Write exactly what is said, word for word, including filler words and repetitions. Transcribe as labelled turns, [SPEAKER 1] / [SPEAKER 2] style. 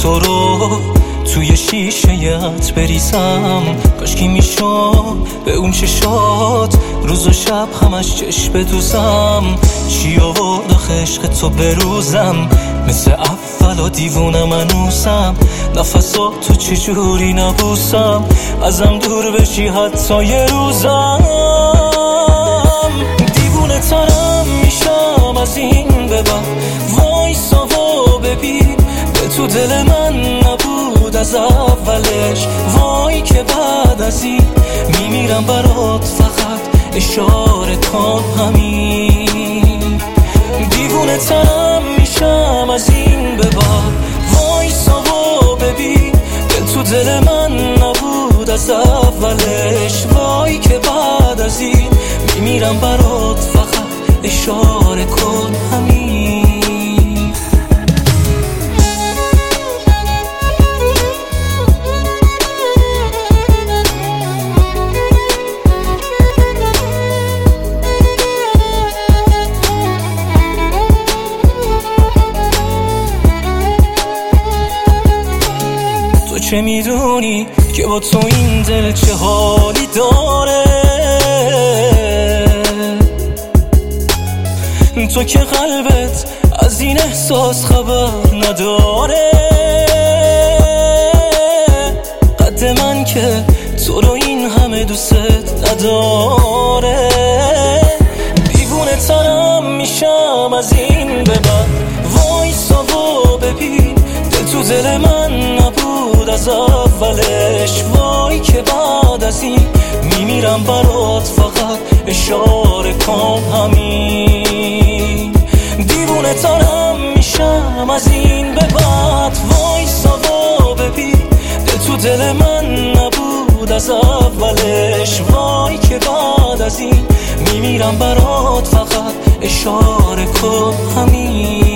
[SPEAKER 1] تو رو توی شیشه‌ات بریزم. کاشکی میشم به اون چشات روز و شب همش چشم بدوزم. چی آورد آخه عشق تو بروزم، مثل اولا دیوونه منوسم. نفسات تو چجوری نبوسم، ازم دور بشی حتی یه روزم. دیوونه ترم میشم از این به بعد، وایسا و ببین دل تو دل من نبود از اولش. وای که بعد از این میمیرم برات، فقط اشاره کن همین. دیوونه ترم میشم از این به بعد، وایسا و ببین دل تو دل من نبود از اولش. وای که بعد از این میمیرم برات، فقط اشاره کن همین. چه میدونی که با تو این دل چه حالی داره؟ تو که قلبت از این احساس خبر نداره. قد من که تو رو این همه دوست نداره. دیوونه ترم میشم از این به بعد، وایسا و ببین دل تو دل من نبود از اولش. وای که بعد از این میمیرم برات، فقط اشاره کن همین. دیوونه ترم میشم از این به بعد، وایسا و ببین دل تو دل من نبود از اولش. وای که بعد از این میمیرم برات، فقط اشاره کن همین.